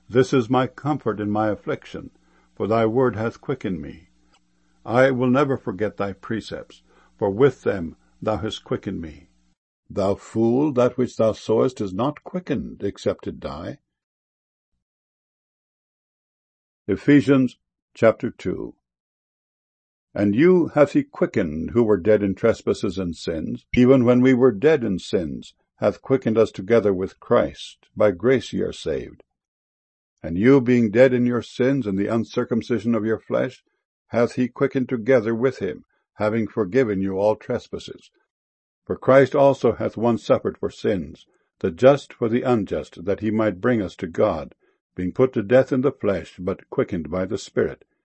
This is my comfort in my affliction, for thy word hath quickened me. I will never forget thy precepts, for with them thou hast quickened me. Thou fool, that which thou sowest is not quickened, except it die. Ephesians chapter 2. And you hath he quickened, who were dead in trespasses and sins, even when we were dead in sins, hath quickened us together with Christ. By grace ye are saved. And you, being dead in your sins and the uncircumcision of your flesh, hath he quickened together with him, having forgiven you all trespasses. For Christ also hath once suffered for sins, the just for the unjust, that he might bring us to God, being put to death in the flesh, but quickened by the Spirit,